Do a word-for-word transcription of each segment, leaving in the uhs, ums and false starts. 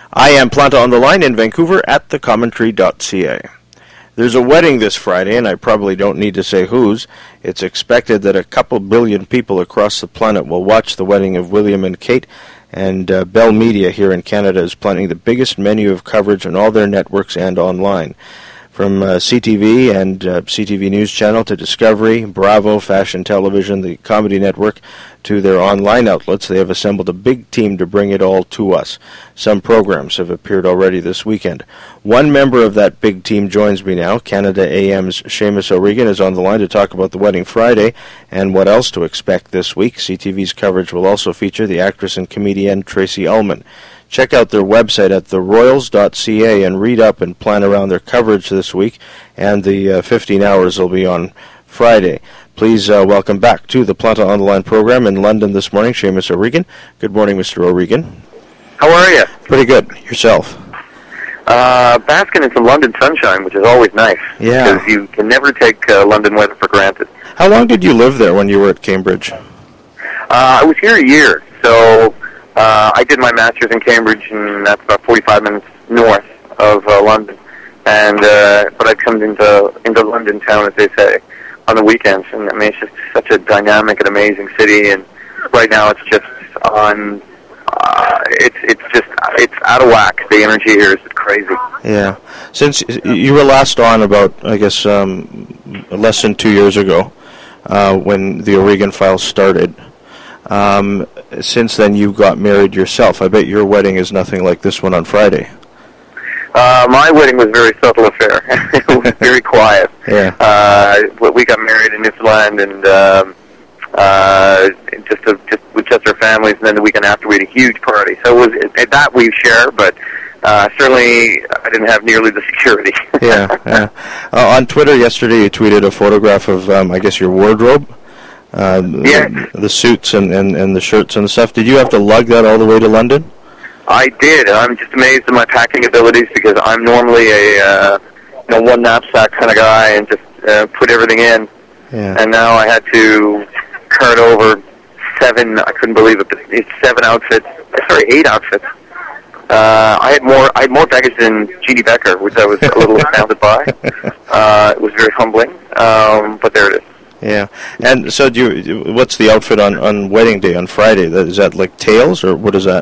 I am Planta on the line in Vancouver at the commentary dot c a. There's a wedding this Friday, and I probably don't need to say whose. It's expected that a couple billion people across the planet will watch the wedding of William and Kate, and uh, Bell Media here in Canada is planning the biggest menu of coverage on all their networks and online. From uh, C T V and uh, C T V News Channel to Discovery, Bravo, Fashion Television, the Comedy Network, to their online outlets, they have assembled a big team to bring it all to us. Some programs have appeared already this weekend. One member of that big team joins me now. Canada A M's Seamus O'Regan is on the line to talk about the wedding Friday and what else to expect this week. C T V's coverage will also feature the actress and comedian Tracy Ullman. Check out their website at the royals dot c a and read up and plan around their coverage this week, and the uh, fifteen hours will be on Friday. Please uh, welcome back to the Planta on the Line program in London this morning, Seamus O'Regan. Good morning, Mister O'Regan. How are you? Pretty good. Yourself? Uh, basking in some London sunshine, which is always nice. Yeah. Because you can never take uh, London weather for granted. How long did you live there when you were at Cambridge? Uh, I was here a year, so uh, I did my master's in Cambridge, and that's about forty-five minutes north of uh, London. And uh, but I come into into London town, as they say, on the weekends, and I mean it's just such a dynamic and amazing city. And right now, it's just on. Uh, it's it's just it's out of whack. The energy here is crazy. Yeah. Since you were last on about, I guess, um, less than two years ago, uh, when the O'Regan Files started. Um, since then, you got married yourself. I bet your wedding is nothing like this one on Friday. Uh, my wedding was a very subtle affair. It was very quiet. Yeah. Uh, we got married in Newfoundland, and um, uh, just, a, just with just our families. And then the weekend after, we had a huge party. So it was it, that we share, but uh, certainly I didn't have nearly the security. yeah. yeah. Uh, on Twitter yesterday, you tweeted a photograph of, um, I guess, your wardrobe. Uh, yes. the, the suits and, and, and the shirts and the stuff. Did you have to lug that all the way to London? I did. I'm just amazed at my packing abilities because I'm normally a uh, you know one knapsack kind of guy and just uh, put everything in. Yeah. And now I had to cart over seven. I couldn't believe it, but it's seven outfits. Sorry, eight outfits. Uh, I had more. I had more baggage than Jeannie Becker, which I was a little astounded by. Uh, it was very humbling, um, but there it is. Yeah, and so do you? What's the outfit on, on wedding day on Friday? Is that like tails or what is that?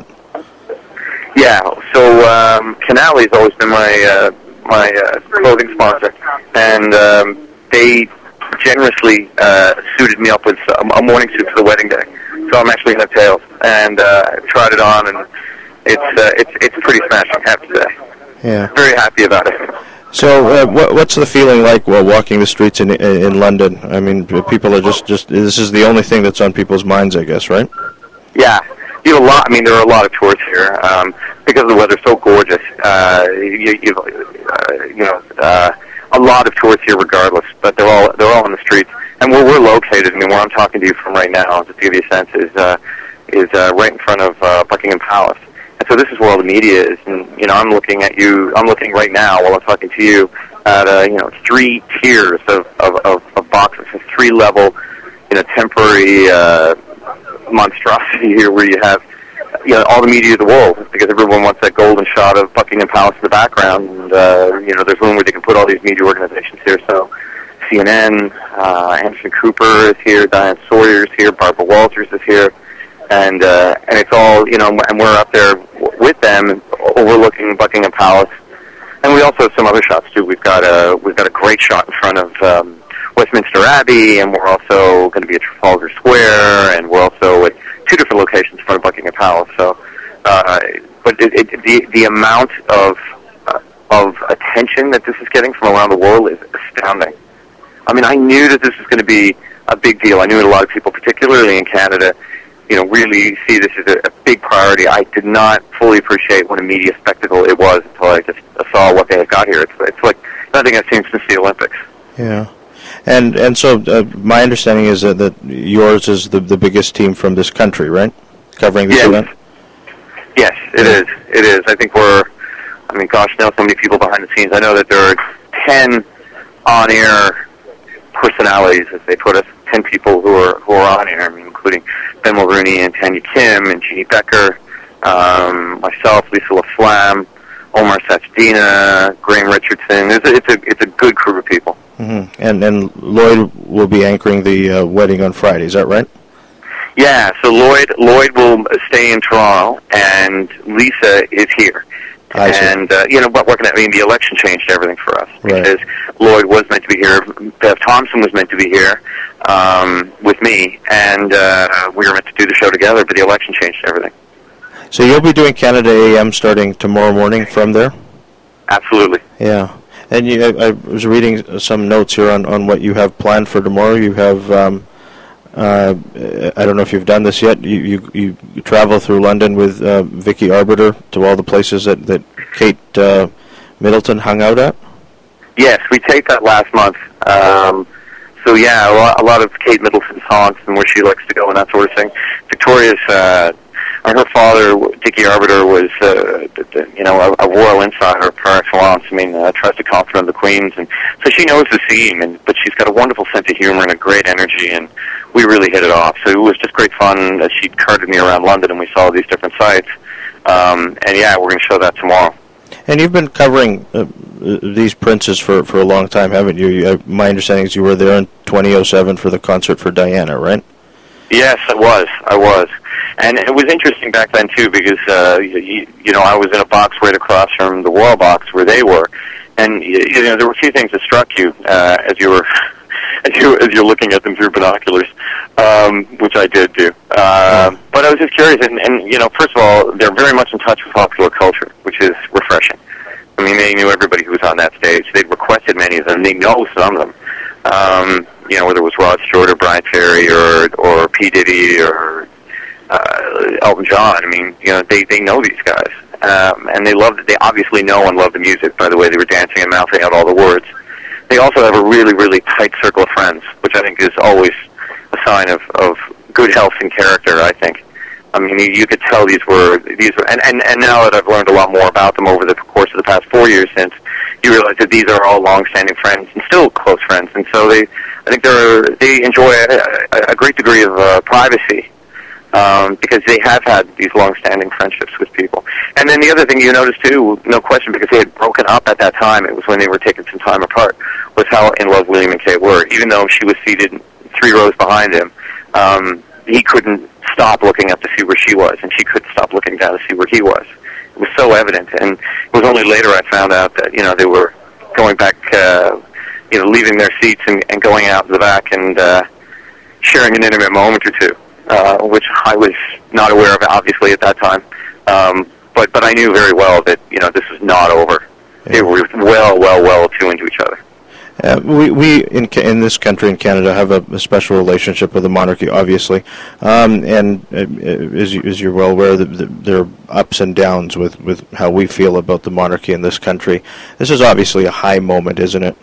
Yeah, so um, Canally's always been my uh, my uh, clothing sponsor, and um, they generously uh, suited me up with a, a morning suit for the wedding day. So I'm actually in the tails, and uh, tried it on, and it's uh, it's it's pretty smashing, I have to say. Yeah, very happy about it. So, uh, what, what's the feeling like while walking the streets in in London? I mean, people are just, just this is the only thing that's on people's minds, I guess, right? Yeah, you know, a lot. I mean, there are a lot of tourists here um, because the weather's so gorgeous. Uh, you, you, uh, you know, uh, a lot of tourists here, regardless. But they're all they're all on the streets, and where we're located. I mean, where I'm talking to you from right now, just to give you a sense, is uh, is uh, right in front of uh, Buckingham Palace. And so this is where all the media is, and you know I'm looking at you. I'm looking right now while I'm talking to you at uh, you know three tiers of of, of, of boxes, a three level, you know, temporary uh, monstrosity here, where you have you know all the media of the world, because everyone wants that golden shot of Buckingham Palace in the background, and uh, you know there's room where they can put all these media organizations here. So C N N, uh, Anderson Cooper is here, Diane Sawyer is here, Barbara Walters is here. And uh, and it's all, you know, and we're up there w- with them, overlooking Buckingham Palace, and we also have some other shots too. We've got a we've got a great shot in front of um, Westminster Abbey, and we're also going to be at Trafalgar Square, and we're also at two different locations in front of Buckingham Palace. So, uh, but it, it, the the amount of uh, of attention that this is getting from around the world is astounding. I mean, I knew that this was going to be a big deal. I knew that a lot of people, particularly in Canada, you know, really see this as a, a big priority. I did not fully appreciate what a media spectacle it was until I just saw what they had got here. It's, it's like nothing I've seen since the Olympics. Yeah. And and so uh, my understanding is that, that yours is the, the biggest team from this country, right? Covering this yes. event? Yes, it is. It is. I think we're, I mean, gosh, now so many people behind the scenes. I know that there are ten on-air personalities, as they put us, ten people who are who are on air, I mean, including Ben Mulrooney and Tanya Kim and Jeannie Becker, um, myself, Lisa LaFlamme, Omar Sachdina, Graham Richardson. It's a, it's a, it's a good crew of people. Mm-hmm. And and Lloyd will be anchoring the uh, wedding on Friday. Is that right? Yeah. So Lloyd Lloyd will stay in Toronto, and Lisa is here. I see. And uh, you know, but what can I mean? The election changed everything for us Right. because Lloyd was meant to be here. Bev Thompson was meant to be here um, with me, and uh, we were meant to do the show together. But the election changed everything. So you'll be doing Canada A M starting tomorrow morning from there? Absolutely. Yeah. And you, I, I was reading some notes here on, on what you have planned for tomorrow. You have, um, uh, I don't know if you've done this yet, you you, you, you travel through London with uh, Vicky Arbiter to all the places that, that Kate uh, Middleton hung out at? Yes, we taped that last month. Um, so yeah, a lot, a lot of Kate Middleton's haunts and where she likes to go and that sort of thing. Victoria's... Uh, Her father, Dickie Arbiter, was, uh, you know, a, a royal insider par excellence. I mean, a trusted confidant of the Queen's, and so she knows the scene. And but she's got a wonderful sense of humor and a great energy, and we really hit it off. So it was just great fun as she carted me around London, and we saw these different sites. Um, and yeah, we're going to show that tomorrow. And you've been covering uh, these princes for, for a long time, haven't you? you uh, my understanding is you were there in twenty oh seven for the concert for Diana, right? Yes, I was. I was. And it was interesting back then, too, because, uh, you, you know, I was in a box right across from the Royal box where they were. And, you know, there were a few things that struck you uh, as you were as, you, as you're looking at them through binoculars, um, which I did do. Uh, but I was just curious. And, and, you know, first of all, they're very much in touch with popular culture, which is refreshing. I mean, they knew everybody who was on that stage. They'd requested many of them. They know some of them. Um, you know, whether it was Rod Stewart or Brian Ferry or, or P. Diddy or... Uh, Elton John. I mean, you know, they they know these guys, um, and they love. They obviously know and love the music. By the way, they were dancing and mouthing out all the words. They also have a really, really tight circle of friends, which I think is always a sign of, of good health and character. I think. I mean, you, you could tell these were these were, and, and and now that I've learned a lot more about them over the course of the past four years, since you realize that these are all long-standing friends and still close friends, and so they, I think they're they enjoy a, a great degree of uh, privacy. Um, because they have had these long-standing friendships with people. And then the other thing you notice, too, no question, because they had broken up at that time, it was when they were taking some time apart, was how in love William and Kate were. Even though she was seated three rows behind him, um, he couldn't stop looking up to see where she was, and she couldn't stop looking down to see where he was. It was so evident. And it was only later I found out that, you know, they were going back, uh, you know, leaving their seats and, and going out to the back and uh, sharing an intimate moment or two. Uh, which I was not aware of, obviously, at that time. Um, but but I knew very well that, you know, this was not over. Yeah. They were well, well, well tuned to each other. Uh, we we in in this country, in Canada, have a, a special relationship with the monarchy, obviously, um, and uh, as, you, as you're well aware, the, the, there are ups and downs with, with how we feel about the monarchy in this country. This is obviously a high moment, isn't it?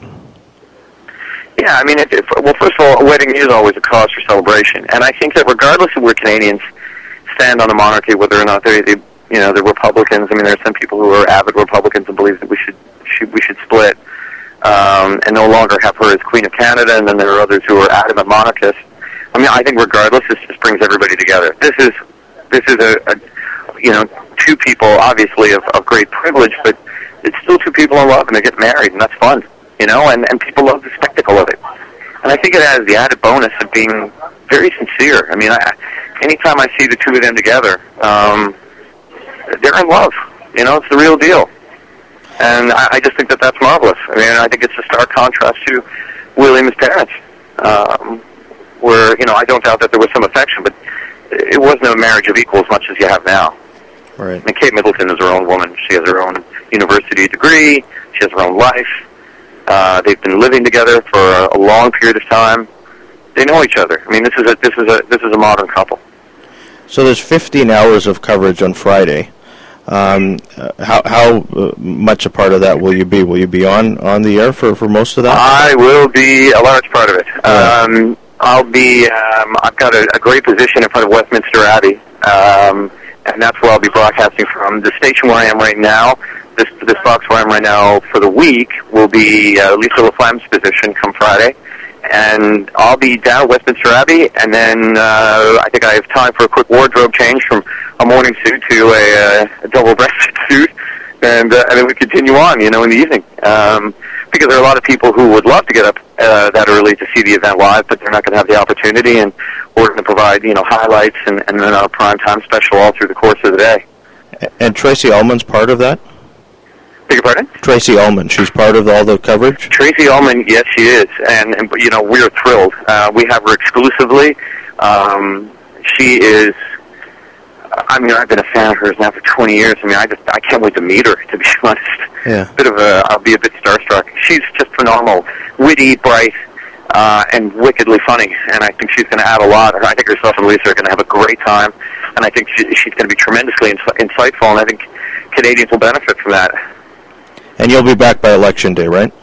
Yeah, I mean, it, it, well, first of all, a wedding is always a cause for celebration, and I think that regardless of where Canadians stand on the monarchy, whether or not they, they you know, they're Republicans. I mean, there are some people who are avid Republicans and believe that we should, should we should split um, and no longer have her as Queen of Canada, and then there are others who are adamant monarchists. I mean, I think regardless, this just brings everybody together. This is this is a, a you know, two people obviously of, of great privilege, but it's still two people in love, and they get married, and that's fun. You know, and, and people love the spectacle of it. And I think it has the added bonus of being very sincere. I mean, I, anytime I see the two of them together, um, they're in love. You know, it's the real deal. And I, I just think that that's marvelous. I mean, I think it's a stark contrast to William's parents, um, where, you know, I don't doubt that there was some affection, but it wasn't a marriage of equals much as you have now. Right. And Kate Middleton is her own woman. She has her own university degree. She has her own life. Uh, they've been living together for a, a long period of time. They know each other. I mean, this is a this is a this is a modern couple. So there's fifteen hours of coverage on Friday. Um, uh, how how uh, much a part of that will you be? Will you be on, on the air for, for most of that? I will be a large part of it. Yeah. Um, I'll be. Um, I've got a, a great position in front of Westminster Abbey, um, and that's where I'll be broadcasting from. The station where I am right now. This this box where I'm right now for the week will be uh, Lisa LaFlamme's position come Friday, and I'll be down at Westminster Abbey, and then uh, I think I have time for a quick wardrobe change from a morning suit to a, uh, a double-breasted suit, and uh, and then we continue on, you know, in the evening. Um, because there are a lot of people who would love to get up uh, that early to see the event live, but they're not going to have the opportunity, and we're going to provide, you know, highlights and, and then a prime time special all through the course of the day. And Tracy Ullman's part of that? Beg your pardon? Tracy Ullman, she's part of all the coverage? Tracy Ullman, yes, she is, and, and you know, we're thrilled. Uh, we have her exclusively. Um, she is, I mean, I've been a fan of hers now for twenty years. I mean, I just, I can't wait to meet her, to be honest. Yeah. Bit of a, I'll be a bit starstruck. She's just phenomenal, witty, bright, uh, and wickedly funny, and I think she's going to add a lot. I think herself and Lisa are going to have a great time, and I think she, she's going to be tremendously ins- insightful, and I think Canadians will benefit from that. And you'll be back by Election Day, right?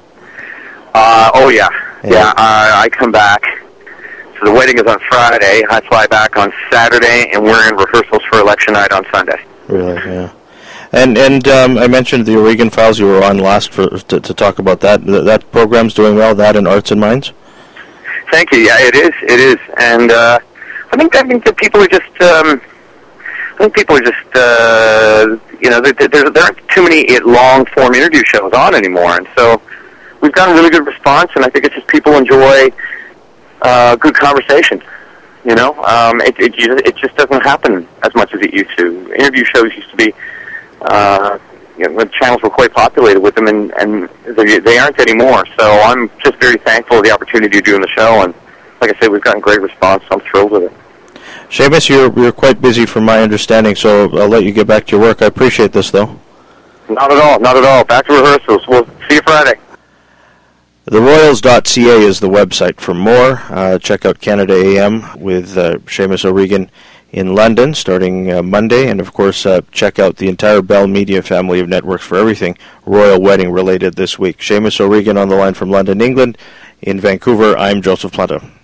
Uh, oh, yeah. Yeah, yeah uh, I come back. So the wedding is on Friday. I fly back on Saturday, and we're in rehearsals for election night on Sunday. Really, yeah. And and um, I mentioned the O'Regan Files. You were on last for, to, to talk about that. Th- that program's doing well, that and Arts and Minds? Thank you. Yeah, it is. It is. And uh, I think I think that people are just... Um, I think people are just... Uh, you know, there, there, there aren't too many long-form interview shows on anymore. And so we've gotten a really good response, and I think it's just people enjoy uh, good conversation. You know, um, it, it it just doesn't happen as much as it used to. Interview shows used to be, uh, you know, the channels were quite populated with them, and, and they, they aren't anymore. So I'm just very thankful for the opportunity of doing the show, and like I said, we've gotten great response. So I'm thrilled with it. Seamus, you're you're quite busy from my understanding, so I'll let you get back to your work. I appreciate this, though. Not at all, not at all. Back to rehearsals. We'll see you Friday. the royals dot c a is the website for more. Uh, check out Canada A M with uh, Seamus O'Regan in London starting uh, Monday. And, of course, uh, check out the entire Bell Media family of networks for everything royal wedding related this week. Seamus O'Regan on the line from London, England. In Vancouver, I'm Joseph Planta.